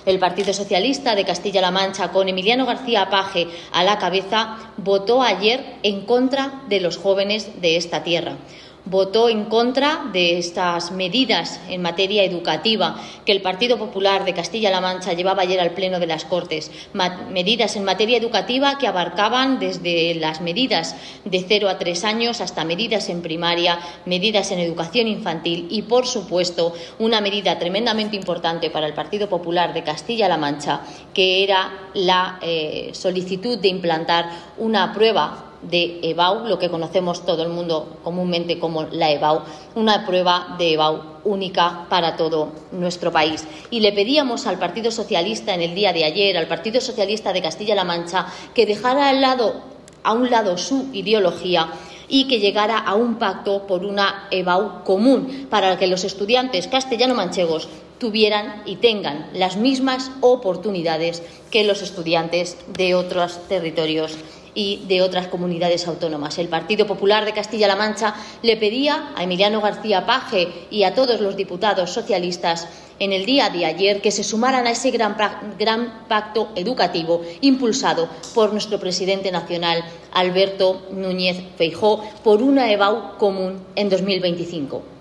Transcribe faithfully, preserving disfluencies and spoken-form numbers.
El Partido Socialista de Castilla-La Mancha, con Emiliano García Paje a la cabeza, votó ayer en contra de los jóvenes de esta tierra. Votó en contra de estas medidas en materia educativa que el Partido Popular de Castilla-La Mancha llevaba ayer al Pleno de las Cortes. Medidas en materia educativa que abarcaban desde las medidas de cero a tres años hasta medidas en primaria, medidas en educación infantil y, por supuesto, una medida tremendamente importante para el Partido Popular de Castilla-La Mancha, que era la eh, solicitud de implantar una prueba de EBAU, lo que conocemos todo el mundo comúnmente como la EBAU, una prueba de EBAU única para todo nuestro país. Y le pedíamos al Partido Socialista en el día de ayer, al Partido Socialista de Castilla-La Mancha, que dejara al lado, a un lado su ideología y que llegara a un pacto por una EBAU común para que los estudiantes castellano-manchegos tuvieran y tengan las mismas oportunidades que los estudiantes de otros territorios y de otras comunidades autónomas. El Partido Popular de Castilla-La Mancha le pedía a Emiliano García Paje y a todos los diputados socialistas en el día de ayer que se sumaran a ese gran, gran pacto educativo impulsado por nuestro presidente nacional, Alberto Núñez Feijóo, por una EBAU común en dos mil veinticinco.